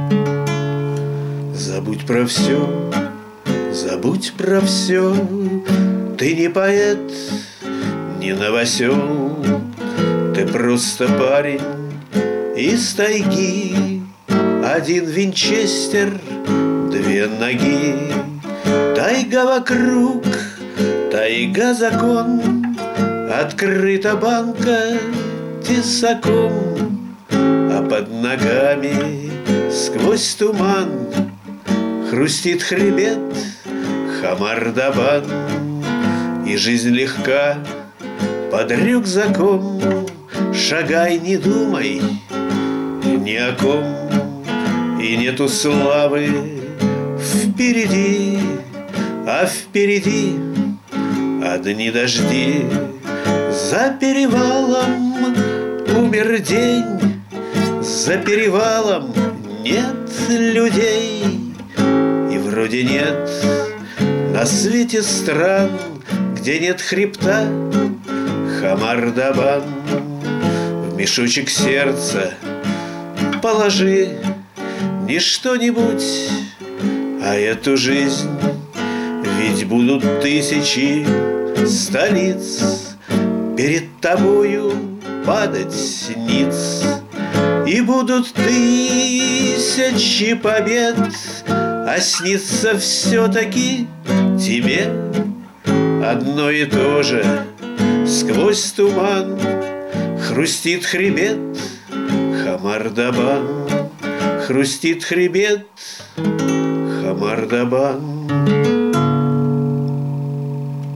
Забудь про все, забудь про все. Ты не поэт, не новосел. Ты просто парень из тайги. Один винчестер, две ноги. Тайга вокруг, тайга закон. Открыта банка тесаком, а под ногами сквозь туман хрустит хребет Хамар-Дабан. И жизнь легка под рюкзаком. Шагай, не думай ни о ком. И нету славы впереди, а впереди одни дожди. За перевалом умер день, за перевалом нет людей. И вроде нет на свете стран, где нет хребта Хамар-Дабан. В мешочек сердца положи не что-нибудь, а эту жизнь. Ведь будут тысячи столиц перед тобою падать ниц. И будут тысячи побед, а снится все-таки тебе одно и то же. Сквозь туман хрустит хребет Хамар-Дабан. Хрустит хребет Хамар-Дабан.